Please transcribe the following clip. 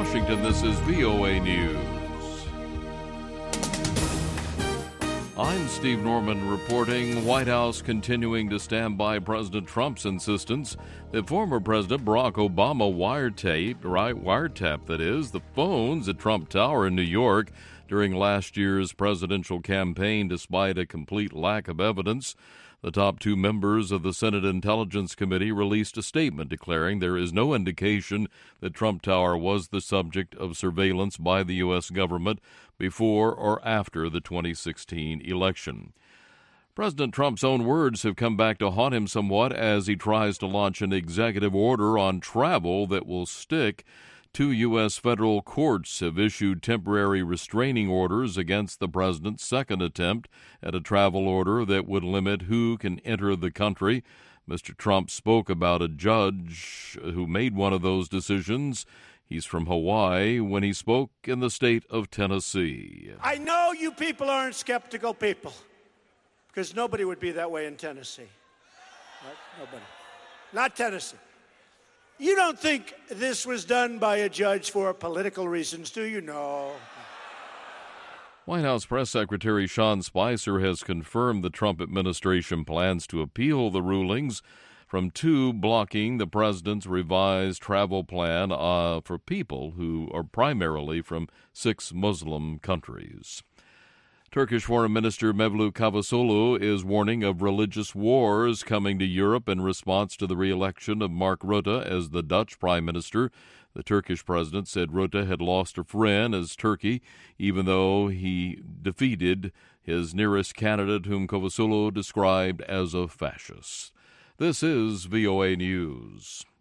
Washington, this is VOA News. I'm Steve Norman reporting. White House continuing to stand by President Trump's insistence that former President Barack Obama wiretapped the phones at Trump Tower in New York during last year's presidential campaign, despite a complete lack of evidence. The top two members of the Senate Intelligence Committee released a statement declaring there is no indication that Trump Tower was the subject of surveillance by the U.S. government before or after the 2016 election. President Trump's own words have come back to haunt him somewhat as he tries to launch an executive order on travel that will stick. Two U.S. federal courts have issued temporary restraining orders against the president's second attempt at a travel order that would limit who can enter the country. Mr. Trump spoke about a judge who made one of those decisions. He's from Hawaii when he spoke in the state of Tennessee. I know you people aren't skeptical people, because nobody would be that way in Tennessee. Right? Nobody. Not Tennessee. You don't think this was done by a judge for political reasons, do you? No. White House Press Secretary Sean Spicer has confirmed the Trump administration plans to appeal the rulings from two blocking the president's revised travel plan for people who are primarily from 6 Muslim countries. Turkish Foreign Minister Mevlut Cavusoglu is warning of religious wars coming to Europe in response to the re-election of Mark Rutte as the Dutch Prime Minister. The Turkish president said Rutte had lost a friend as Turkey, even though he defeated his nearest candidate, whom Cavusoglu described as a fascist. This is VOA News.